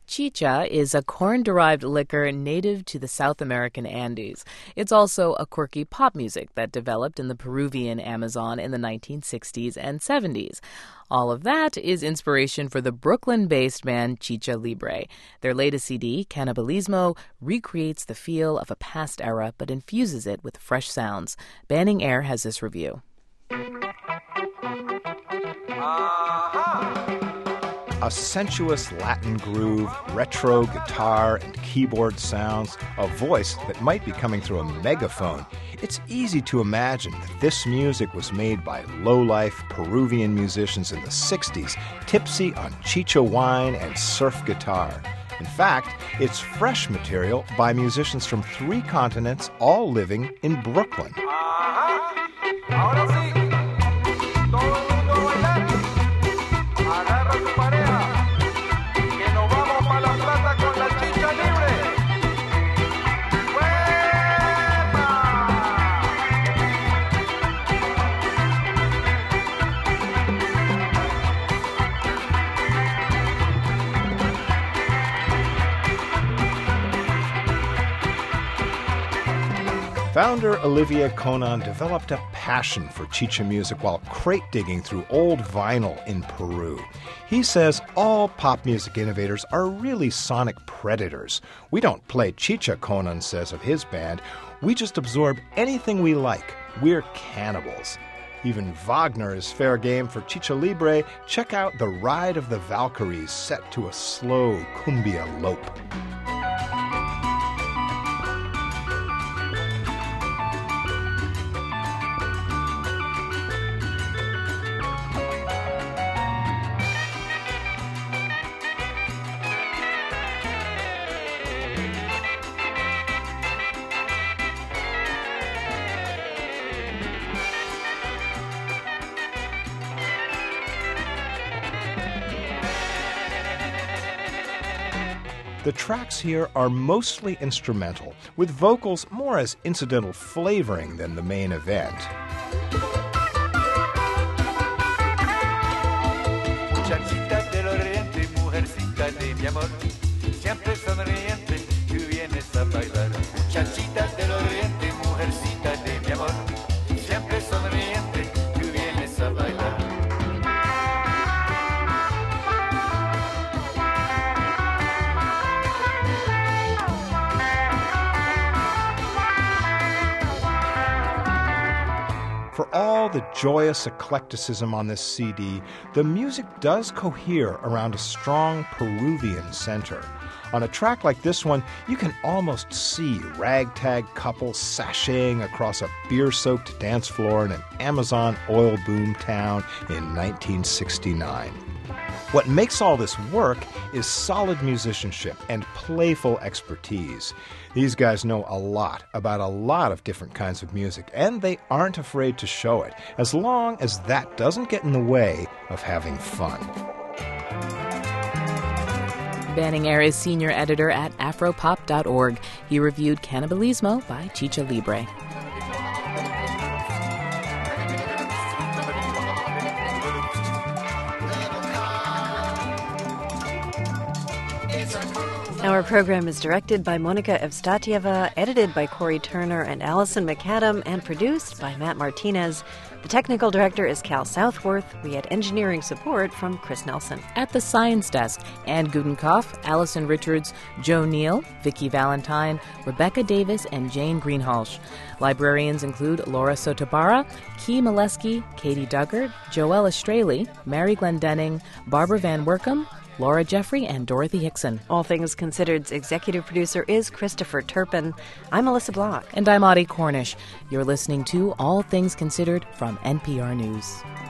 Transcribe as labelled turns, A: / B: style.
A: Chicha is a corn-derived liquor native to the South American Andes. It's also a quirky pop music that developed in the Peruvian Amazon in the 1960s and 70s. All of that is inspiration for the Brooklyn-based band Chicha Libre. Their latest CD, Cannibalismo, recreates the feel of a past era but infuses it with fresh sounds. Banning Air has this review.
B: A sensuous Latin groove, retro guitar and keyboard sounds, a voice that might be coming through a megaphone. It's easy to imagine that this music was made by low-life Peruvian musicians in the 60s, tipsy on chicha wine and surf guitar. In fact, it's fresh material by musicians from 3 continents, all living in Brooklyn. Founder Olivier Conan developed a passion for chicha music while crate digging through old vinyl in Peru. He says all pop music innovators are really sonic predators. We don't play chicha, Conan says of his band. We just absorb anything we like. We're cannibals. Even Wagner is fair game for Chicha Libre. Check out The Ride of the Valkyries set to a slow cumbia lope. The tracks here are mostly instrumental, with vocals more as incidental flavoring than the main event.
C: Muchachita del oriente, mujercita de mi amor, siempre sonriente, tú vienes a bailar. Muchachita del oriente, mujercita de mi amor, siempre sonriente, tú vienes a bailar.
B: For all the joyous eclecticism on this CD, the music does cohere around a strong Peruvian center. On a track like this one, you can almost see ragtag couples sashaying across a beer-soaked dance floor in an Amazon oil boom town in 1969. What makes all this work is solid musicianship and playful expertise. These guys know a lot about a lot of different kinds of music, and they aren't afraid to show it, as long as that doesn't get in the way of having fun.
A: Banning Air is senior editor at Afropop.org. He reviewed Cannibalismo by Chicha Libre.
D: Our program is directed by Monica Evstatieva, edited by Corey Turner and Allison McAdam, and produced by Matt Martinez. The technical director is Cal Southworth. We had engineering support from Chris Nelson.
A: At the Science Desk, Ann Gudenkauf, Allison Richards, Joe Neal, Vicki Valentine, Rebecca Davis, and Jane Greenhalgh. Librarians include Laura Sotabara, Kee Molesky, Katie Duggart, Joella Straley, Mary Glendenning, Barbara Van Workum, Laura Jeffrey, and Dorothy Hickson.
D: All Things Considered's executive producer is Christopher Turpin. I'm Melissa Block.
A: And I'm Audie Cornish. You're listening to All Things Considered from NPR News.